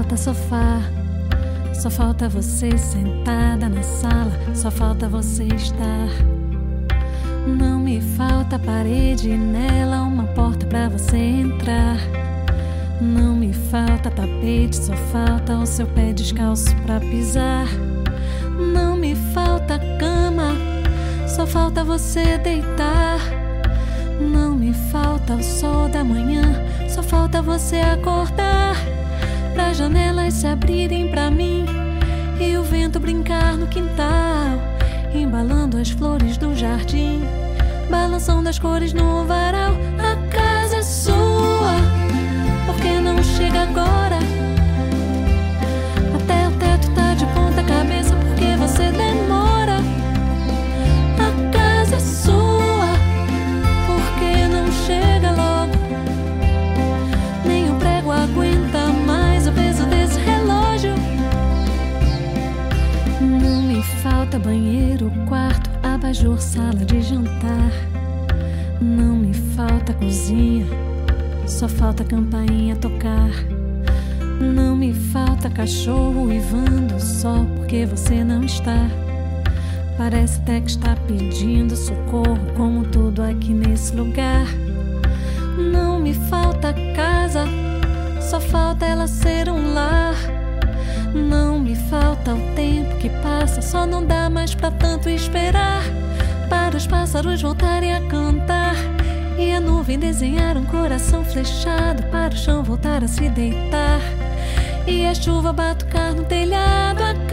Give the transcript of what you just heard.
falta sofá, só falta você sentada na sala, só falta você estar. Não me falta parede e nela uma porta pra você entrar. Não me falta tapete, só falta o seu pé descalço pra pisar. Não me falta cama, só falta você deitar. Não me falta o sol da manhã, só falta você acordar. Pra janelas se abrirem pra mim e o vento brincar no quintal, embalando as flores do jardim, balançando as cores no varal. A casa é sua, por que não chega agora? Até o teto tá de ponta cabeça, porque você demora. A casa é sua, por que não chega logo? Nem o prego aguenta mais o peso desse relógio. Não me falta banheiro, quarto, abajur, sala de jantar. Não me falta cozinha, só falta campainha tocar. Não me falta cachorro uivando só porque você não está. Parece até que está pedindo socorro, como tudo aqui nesse lugar. Não me falta casa, só falta ela ser um lar. Não me falta o tempo que passa, só não dá mais pra tanto esperar. Para os pássaros voltarem a cantar e a nuvem desenhar um coração flechado, para o chão voltar a se deitar e a chuva batucar no telhado.